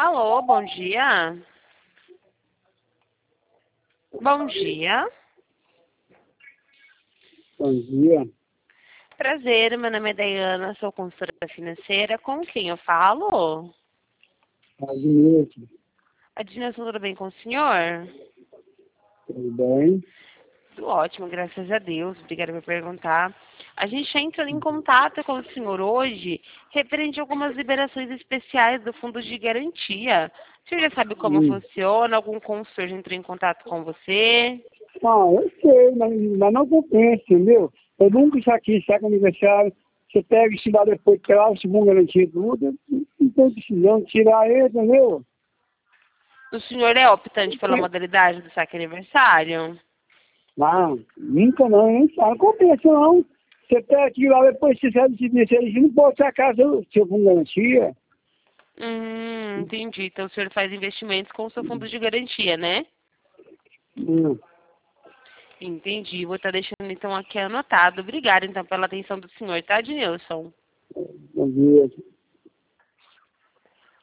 Alô, bom dia. Bom dia. Bom dia. Prazer, meu nome é Dayana, sou consultora financeira. Com quem eu falo? Admito. Adilson, tudo bem com o senhor? Tudo bem? Tudo ótimo, graças a Deus. Obrigada por perguntar. A gente entra em contato com o senhor hoje referente a algumas liberações especiais do Fundo de Garantia. O senhor já sabe como Hum. funciona? Algum consultor já entrou em contato com você? Ah, eu sei, mas não compensa, entendeu? Eu nunca saquei saco aniversário. Você pega e se dá depois, trava, se bom garantia tudo. Não tem precisão de tirar ele, entendeu? O senhor é optante pela modalidade do saque aniversário? Não, nunca não, nem sabe. Não compensa não. Você pega aqui lá, depois você sabe se você não pode sacar seu fundo de garantia. Entendi. Então o senhor faz investimentos com o seu fundo de garantia, né? Hum. Entendi. Vou estar deixando então aqui anotado. Obrigada então pela atenção do senhor, tá, Ednilson? Bom dia.